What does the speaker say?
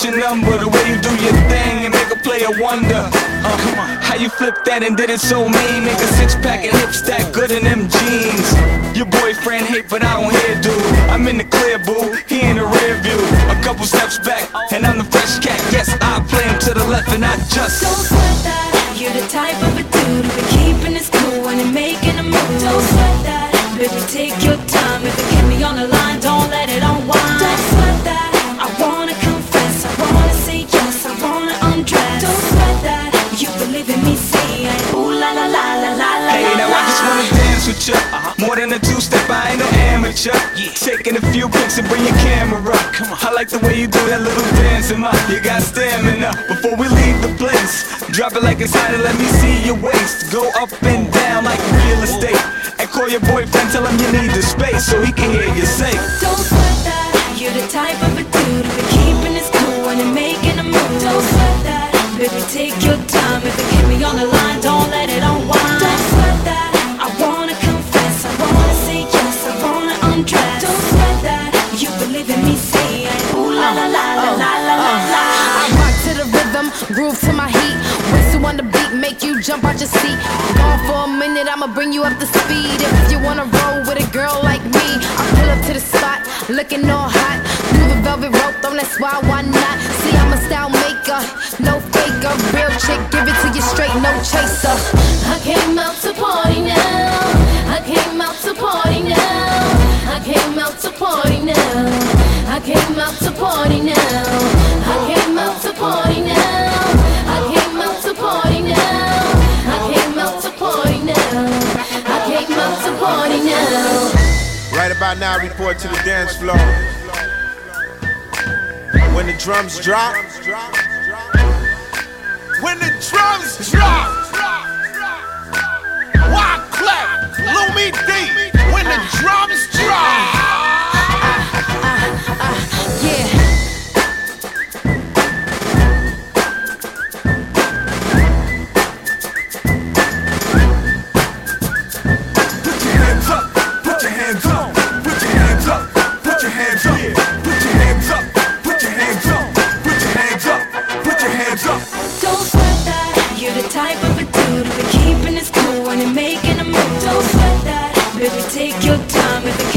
what's your number? The way you do your thing and make a player wonder. Come on, how you flip that and did it so mean? Make a six-pack and hip stack good in them jeans. Your boyfriend hate, but I don't hear, dude. I'm in the clear, boo, he in the rear view. A couple steps back, and I'm the fresh cat. Yes, I play him to the left and I just don't sweat that. You're the type of a dude who be keeping his cool when you're making a move. Don't sweat that. Baby, take your time. If you get me on the line, don't let it unwind. Don't sweat that. I wanna confess, I wanna say yes, I wanna undress. Don't sweat that. You believe in me, say ooh la la la la la la. Hey, now I just wanna dance with ya. More than a two-step, I ain't no amateur. Taking a few pics and bring your camera up. I like the way you do that little dance, and you got stamina. Before we leave the place, drop it like it's hot and let me see your waist. Go up and down like real estate. And call your boyfriend, tell him you need the space so he can hear you say, don't sweat that. You're the type of a dude who be keeping his cool when you're making a move. Don't sweat that. Baby, take your time. If you get me on the line, don't let it unwind. Don't sweat that. I wanna confess, I wanna say yes, I wanna undress. Don't sweat that. You believe in me, say ooh la la la la la la la. I rock to the rhythm, groove to my heat. Whistle on the beat, make you jump out your seat. Gone for a minute, I'ma bring you up to speed. If you wanna roll with a girl like me, I pull up to the spot, looking all hot. Through the velvet rope, don't let's why not? See, I'm a style maker, no faker. Real chick, give it to you straight, no chaser. I came out to party now. I came out to party now. I came out to party now. I came out to party now. I came out to party now. I came out to party now. I came out to party now. I came out to party now. Right about now, report to the dance floor. When the drums drop. When the drums drop. Wyclef, Lumi D. When the drums drop. Yeah. put your hands up, put your hands up, put your hands up, put your hands up, put your hands up, put your hands up, put your hands up, put your hands up. Don't sweat that. You're the type of a dude who be keeping his cool when you're making a move. Don't sweat that. Baby, take your time. If you